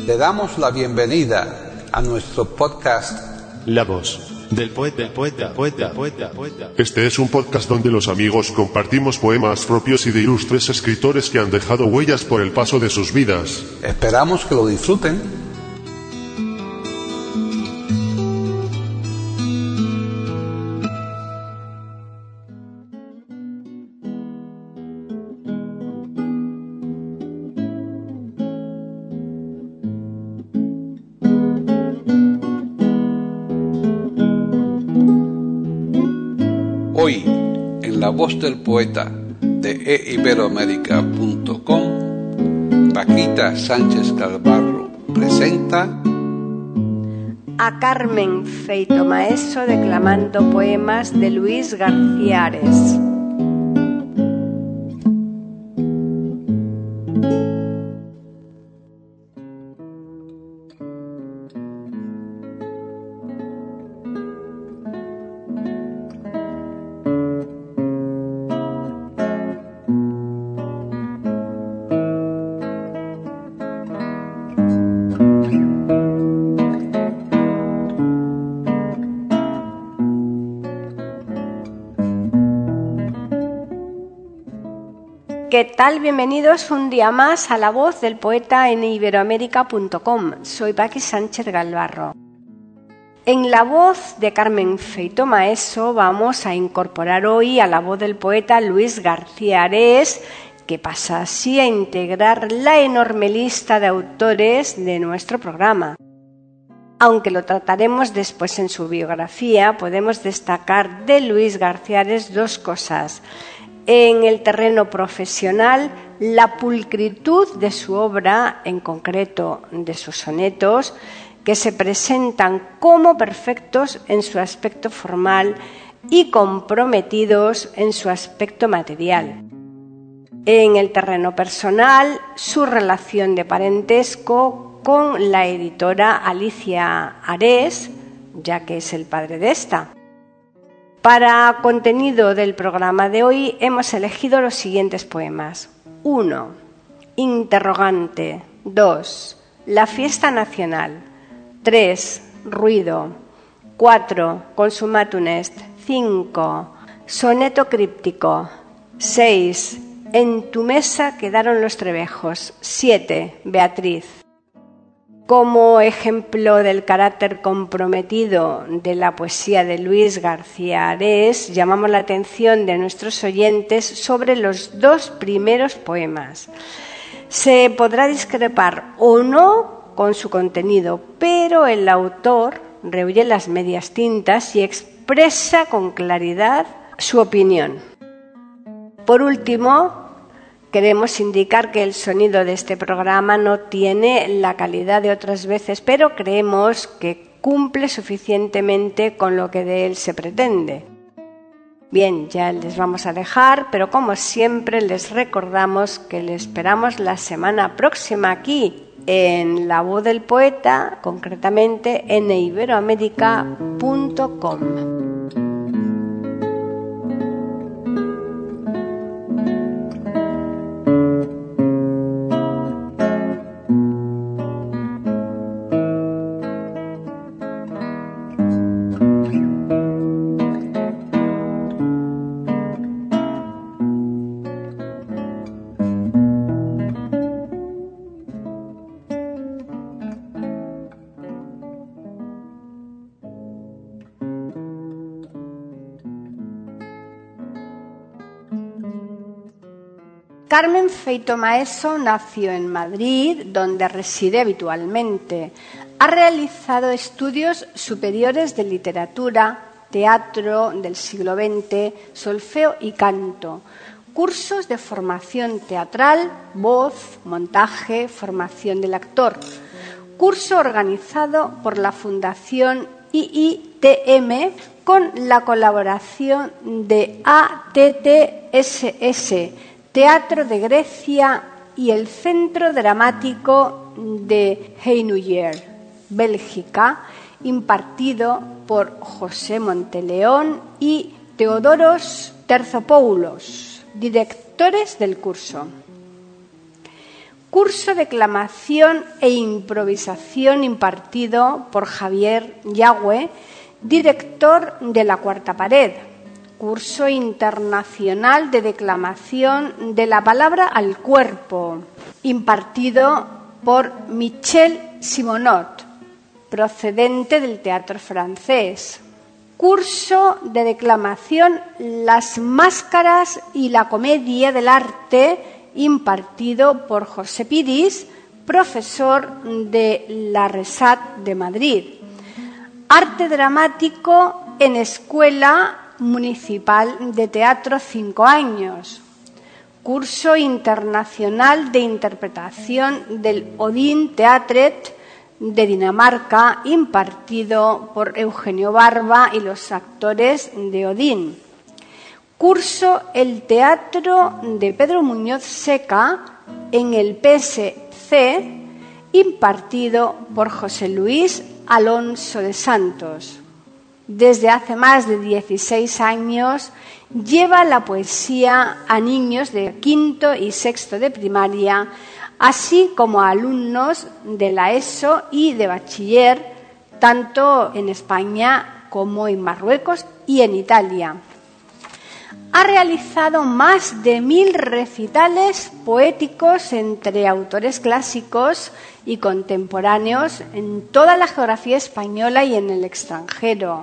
Le damos la bienvenida a nuestro podcast La voz del poeta. Este es un podcast donde los amigos compartimos poemas propios y de ilustres escritores que han dejado huellas por el paso de sus vidas. Esperamos que lo disfruten. Hoy, en La Voz del Poeta de eiberoamerica.com, Paquita Sánchez Calvarro presenta a Carmen Feito Maeso declamando poemas de Luis García Ares. ¿Qué tal? Bienvenidos un día más a La Voz del Poeta en iberoamerica.com. Soy Paqui Sánchez Calvarro. En la voz de Carmen Feito Maeso vamos a incorporar hoy a la voz del poeta Luis García Ares, que pasa así a integrar la enorme lista de autores de nuestro programa. Aunque lo trataremos después en su biografía, podemos destacar de Luis García Ares dos cosas. En el terreno profesional, la pulcritud de su obra, en concreto de sus sonetos, que se presentan como perfectos en su aspecto formal y comprometidos en su aspecto material. En el terreno personal, su relación de parentesco con la editora Alicia Ares, ya que es el padre de esta. Para contenido del programa de hoy hemos elegido los siguientes poemas. 1. Interrogante. 2. La fiesta nacional. 3. Ruido. 4. Consumatum est. 5. Soneto críptico. 6. En tu mesa quedaron los trebejos. 7. Beatriz. Como ejemplo del carácter comprometido de la poesía de Luis García Ares, llamamos la atención de nuestros oyentes sobre los dos primeros poemas. Se podrá discrepar o no con su contenido, pero el autor rehuye las medias tintas y expresa con claridad su opinión. Por último, queremos indicar que el sonido de este programa no tiene la calidad de otras veces, pero creemos que cumple suficientemente con lo que de él se pretende. Bien, ya les vamos a dejar, pero como siempre les recordamos que les esperamos la semana próxima aquí en La Voz del Poeta, concretamente en iberoamerica.com. Carmen Feito Maeso nació en Madrid, donde reside habitualmente. Ha realizado estudios superiores de literatura, teatro del siglo XX, solfeo y canto, cursos de formación teatral, voz, montaje, formación del actor, curso organizado por la Fundación IITM con la colaboración de ATTSS, Teatro de Grecia y el Centro Dramático de Heinouyer, Bélgica, impartido por José Monteleón y Teodoros Terzopoulos, directores del curso. Curso de declamación e improvisación impartido por Javier Yagüe, director de La Cuarta Pared. Curso internacional de declamación de la palabra al cuerpo, impartido por Michel Simonot, procedente del teatro francés. Curso de declamación Las máscaras y la comedia del arte, impartido por José Piris, profesor de la RESAT de Madrid. Arte dramático en Escuela Municipal de Teatro 5 años. Curso internacional de interpretación del Odin Teatret de Dinamarca, impartido por Eugenio Barba y los actores de Odin. Curso El Teatro de Pedro Muñoz Seca en el PSC, impartido por José Luis Alonso de Santos. Desde hace más de 16 años lleva la poesía a niños de quinto y sexto de primaria, así como a alumnos de la ESO y de bachiller, tanto en España como en Marruecos y en Italia. Ha realizado más de 1000 recitales poéticos entre autores clásicos y contemporáneos en toda la geografía española y en el extranjero.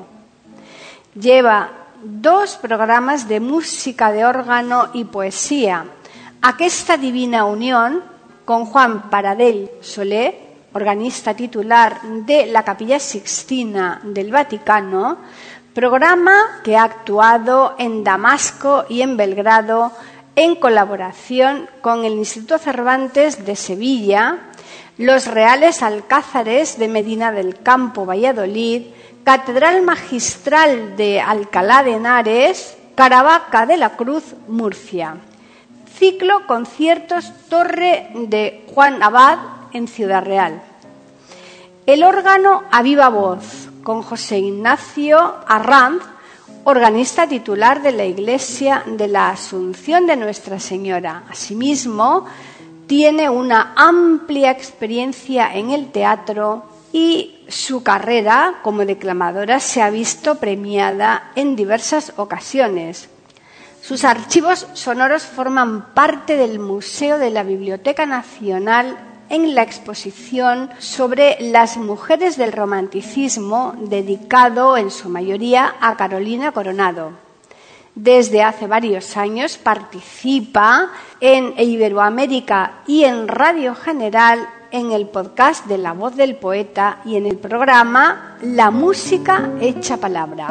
Lleva 2 programas de música de órgano y poesía, Aquesta Divina Unión, con Juan Paradell Solé, organista titular de la Capilla Sixtina del Vaticano, programa que ha actuado en Damasco y en Belgrado en colaboración con el Instituto Cervantes de Sevilla, los Reales Alcázares de Medina del Campo, Valladolid, Catedral Magistral de Alcalá de Henares, Caravaca de la Cruz, Murcia. Ciclo Conciertos Torre de Juan Abad en Ciudad Real. El órgano a viva voz, con José Ignacio Arranz, organista titular de la Iglesia de la Asunción de Nuestra Señora. Asimismo, tiene una amplia experiencia en el teatro y su carrera como declamadora se ha visto premiada en diversas ocasiones. Sus archivos sonoros forman parte del Museo de la Biblioteca Nacional en la exposición sobre las mujeres del romanticismo, dedicado en su mayoría a Carolina Coronado. Desde hace varios años participa en Iberoamérica y en Radio General en el podcast de La Voz del Poeta y en el programa La Música Hecha Palabra.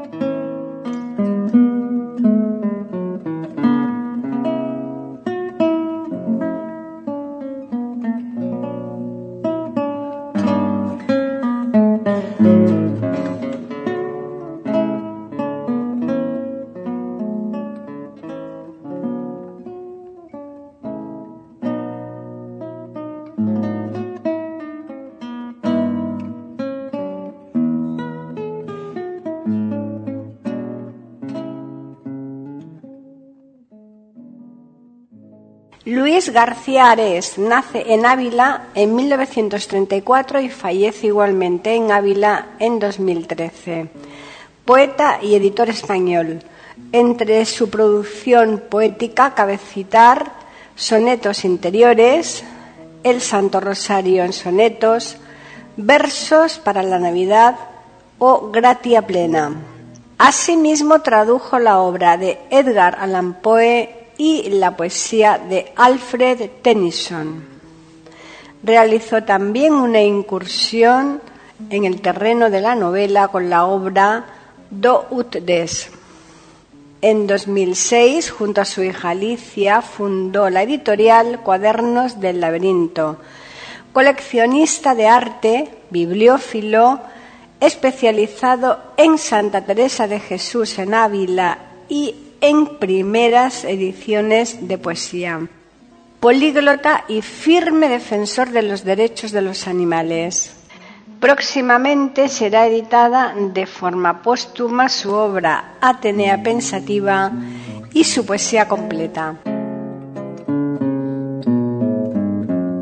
Luis García Ares nace en Ávila en 1934 y fallece igualmente en Ávila en 2013. Poeta y editor español. Entre su producción poética cabe citar Sonetos Interiores, El Santo Rosario en sonetos, Versos para la Navidad o Gratia Plena. Asimismo tradujo la obra de Edgar Allan Poe y la poesía de Alfred Tennyson. Realizó también una incursión en el terreno de la novela con la obra Do ut des. En 2006, junto a su hija Alicia, fundó la editorial Cuadernos del Laberinto. Coleccionista de arte, bibliófilo, especializado en Santa Teresa de Jesús en Ávila y en primeras ediciones de poesía. Políglota y firme defensor de los derechos de los animales. Próximamente será editada de forma póstuma su obra Atenea Pensativa y su poesía completa.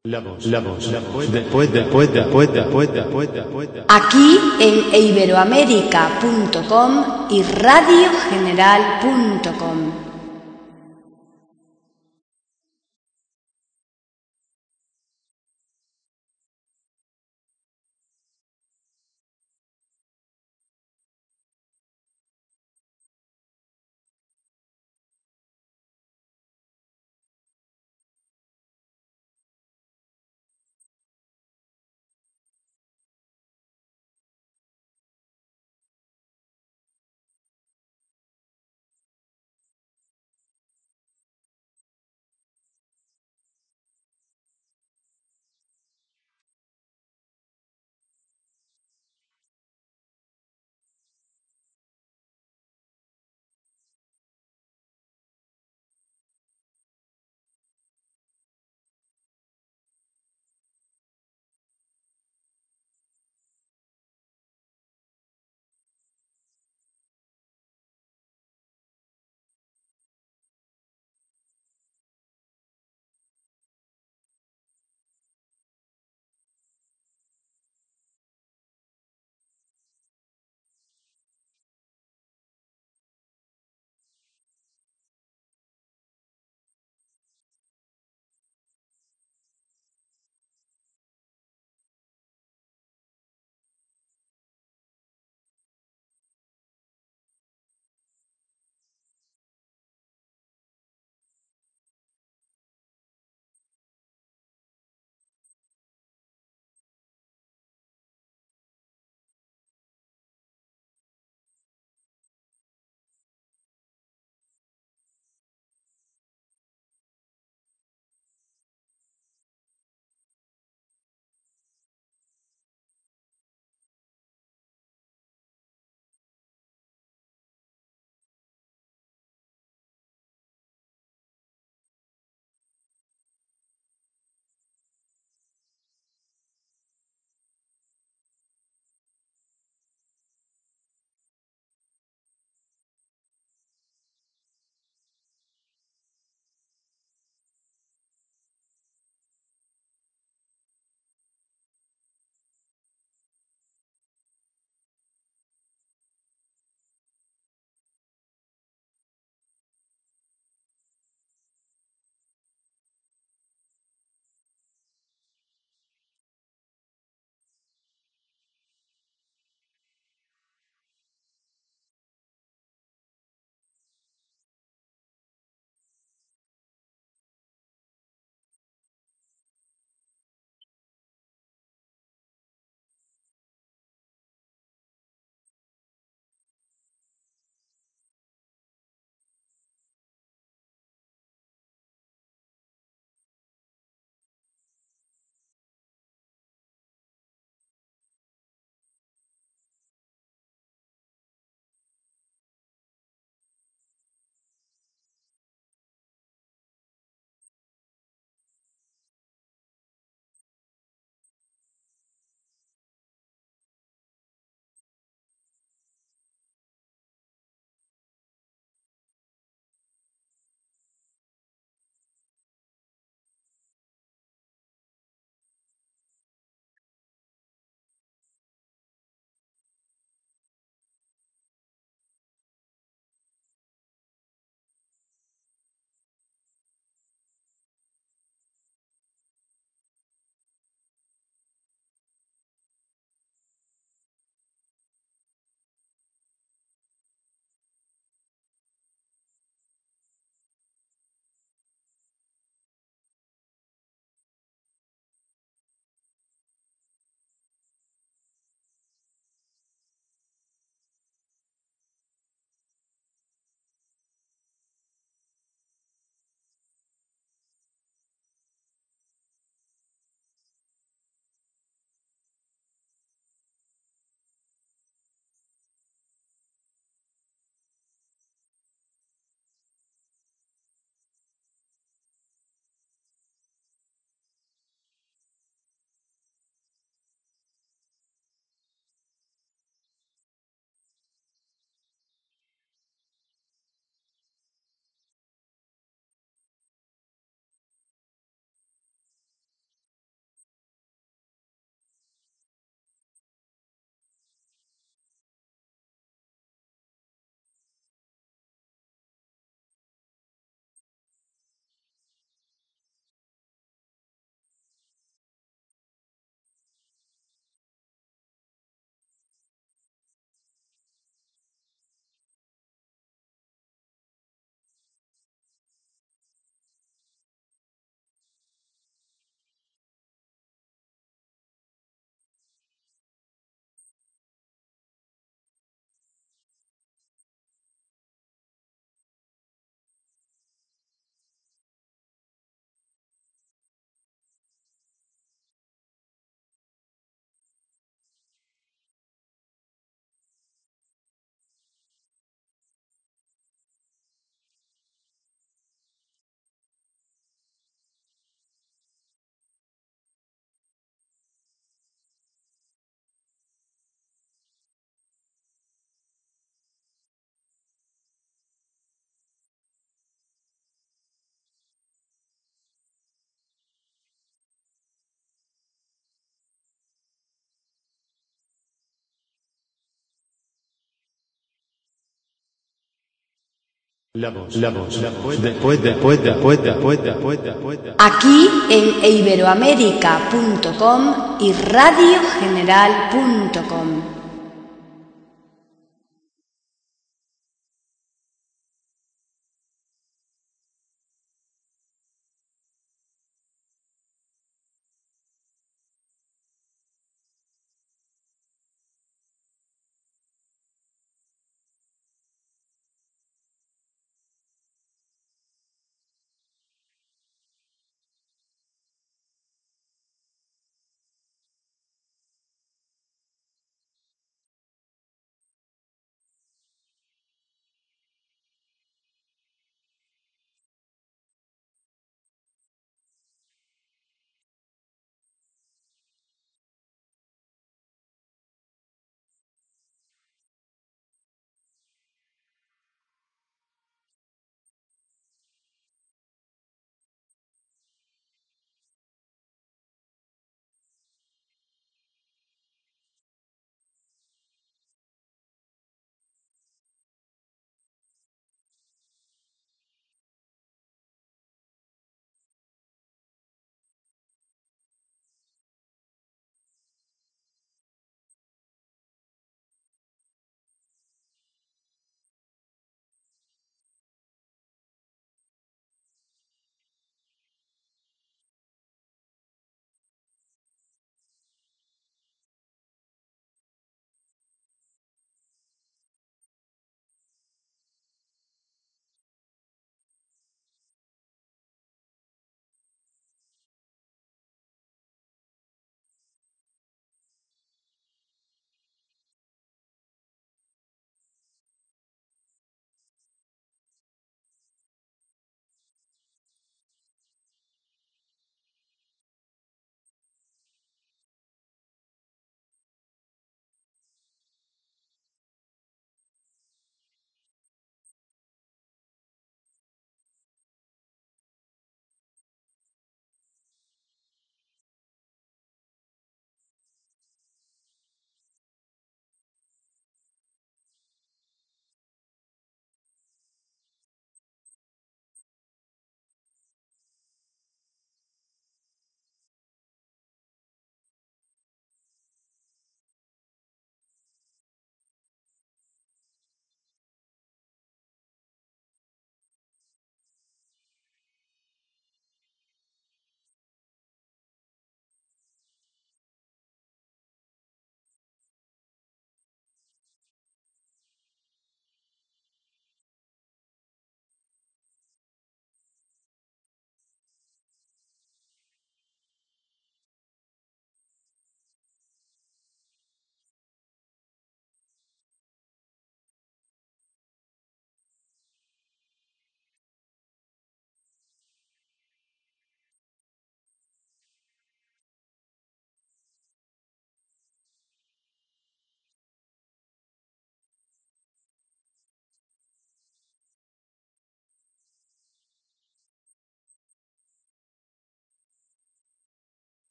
del poeta. Aquí en iberoamerica.com y radiogeneral.com. Aquí en iberoamerica.com y radiogeneral.com.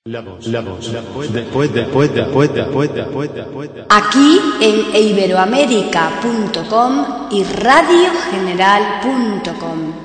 Aquí en iberoamerica.com y radiogeneral.com.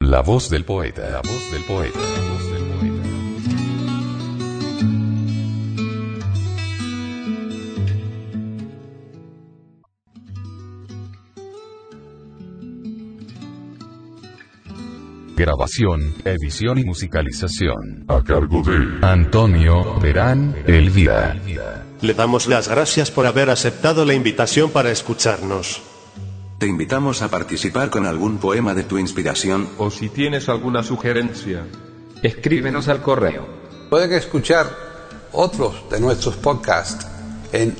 La voz del poeta. La voz del poeta. La voz del poeta. Grabación, edición y musicalización. A cargo de Antonio Verán Elvira. Le damos las gracias por haber aceptado la invitación para escucharnos. Te invitamos a participar con algún poema de tu inspiración. O si tienes alguna sugerencia, escríbenos al correo. Pueden escuchar otros de nuestros podcasts en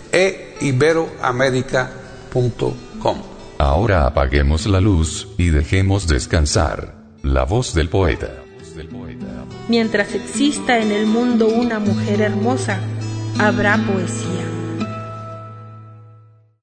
eiberoamerica.com. Ahora apaguemos la luz y dejemos descansar la voz del poeta. Mientras exista en el mundo una mujer hermosa, habrá poesía.